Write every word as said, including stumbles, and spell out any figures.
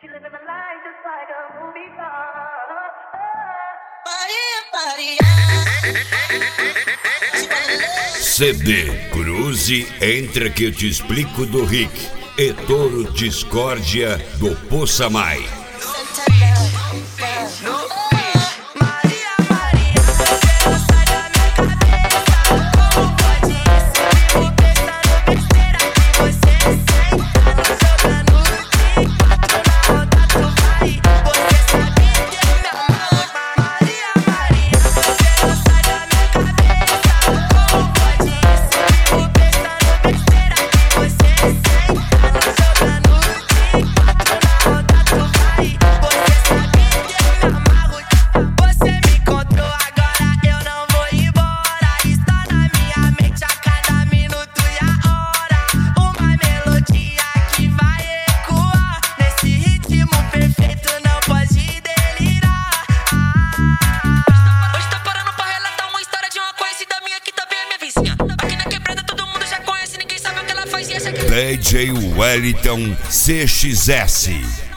C D Cruze Entra que eu te explico do Rick e Toro Discórdia do Poçamai. D J Wellington C X S.